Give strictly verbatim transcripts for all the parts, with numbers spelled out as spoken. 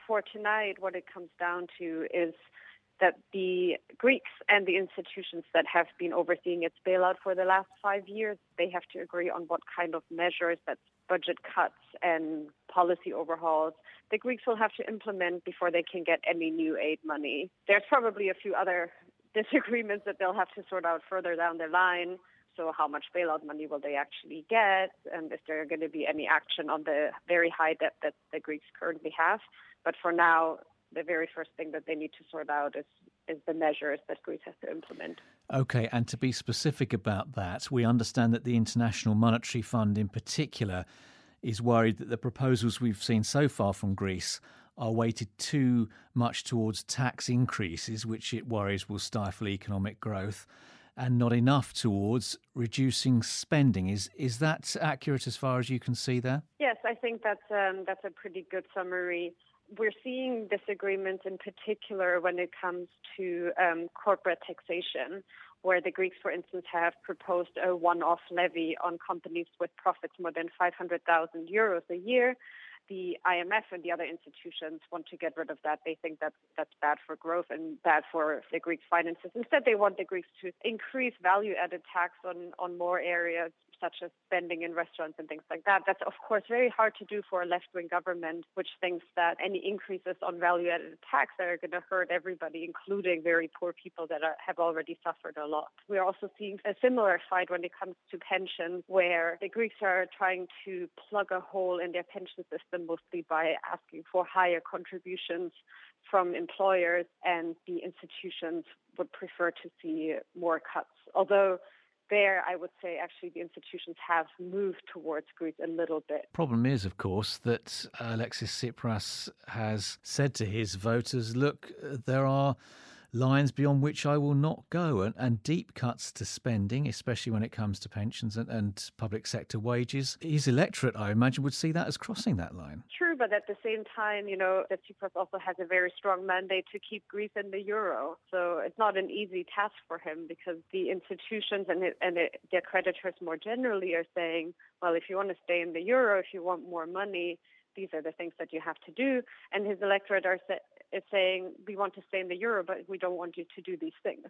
for tonight, what it comes down to is that the Greeks and the institutions that have been overseeing its bailout for the last five years, they have to agree on what kind of measures, that's budget cuts and policy overhauls, the Greeks will have to implement before they can get any new aid money. There's probably a few other disagreements that they'll have to sort out further down the line. So how much bailout money will they actually get? And is there going to be any action on the very high debt that the Greeks currently have? But for now, the very first thing that they need to sort out is, is the measures that Greece has to implement. OK, and to be specific about that, we understand that the International Monetary Fund in particular is worried that the proposals we've seen so far from Greece are weighted too much towards tax increases, which it worries will stifle economic growth, and not enough towards reducing spending. Is is that accurate as far as you can see there? Yes, I think that's um, that's a pretty good summary. We're seeing disagreements in particular when it comes to um, corporate taxation, where the Greeks, for instance, have proposed a one-off levy on companies with profits more than five hundred thousand euros a year. The I M F and the other institutions want to get rid of that. They think that that's bad for growth and bad for the Greek finances. Instead, they want the Greeks to increase value-added tax on, on more areas, such as spending in restaurants and things like that. That's, of course, very hard to do for a left-wing government, which thinks that any increases on value-added tax are going to hurt everybody, including very poor people that are, have already suffered a lot. We're also seeing a similar fight when it comes to pensions, where the Greeks are trying to plug a hole in their pension system, mostly by asking for higher contributions from employers, and the institutions would prefer to see more cuts. Although there, I would say, actually, the institutions have moved towards Greece a little bit. Problem is, of course, that Alexis Tsipras has said to his voters, look, there are lines beyond which I will not go, and, and deep cuts to spending, especially when it comes to pensions and, and public sector wages. His electorate, I imagine, would see that as crossing that line. True, but at the same time, you know, that Tsipras also has a very strong mandate to keep Greece in the euro. So it's not an easy task for him, because the institutions and, it, and it, their creditors more generally are saying, well, if you want to stay in the euro, if you want more money, these are the things that you have to do. And his electorate are sa- is saying, we want to stay in the euro, but we don't want you to do these things.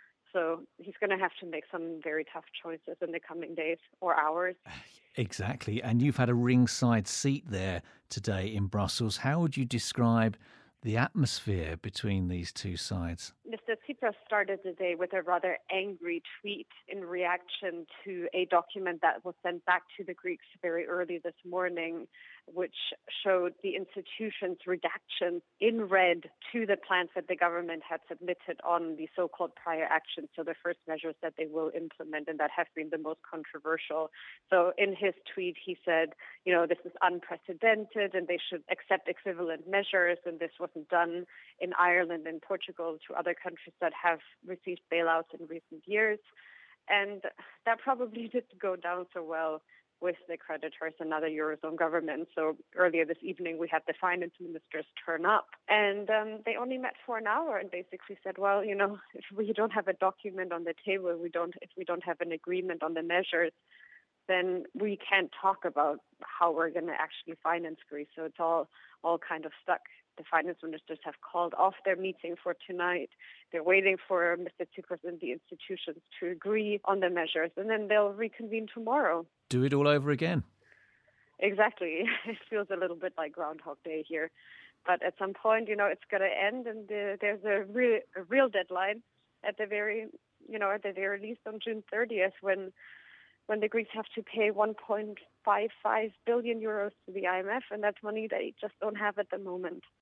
So he's going to have to make some very tough choices in the coming days or hours. Exactly. And you've had a ringside seat there today in Brussels. How would you describe the atmosphere between these two sides? Mister Tsipras started the day with a rather angry tweet in reaction to a document that was sent back to the Greeks very early this morning, which showed the institutions' redactions in red to the plans that the government had submitted on the so-called prior actions, so the first measures that they will implement and that have been the most controversial. So in his tweet, he said, you know, this is unprecedented and they should accept equivalent measures, and this wasn't done in Ireland and Portugal, to other countries that have received bailouts in recent years. And that probably didn't go down so well with the creditors and other Eurozone governments. So earlier this evening, we had the finance ministers turn up, and um, they only met for an hour and basically said, well, you know, if we don't have a document on the table, we don't, if we don't have an agreement on the measures, then we can't talk about how we're going to actually finance Greece. So it's all, all kind of stuck. The finance ministers have called off their meeting for tonight. They're waiting for Mister Tsipras and the institutions to agree on the measures, and then they'll reconvene tomorrow. Do it all over again. Exactly. It feels a little bit like Groundhog Day here. But at some point, you know, it's going to end, and uh, there's a real, a real deadline at the very, you know, at the very least on June thirtieth, when when the Greeks have to pay one point five five billion euros to the I M F, and that's money they just don't have at the moment.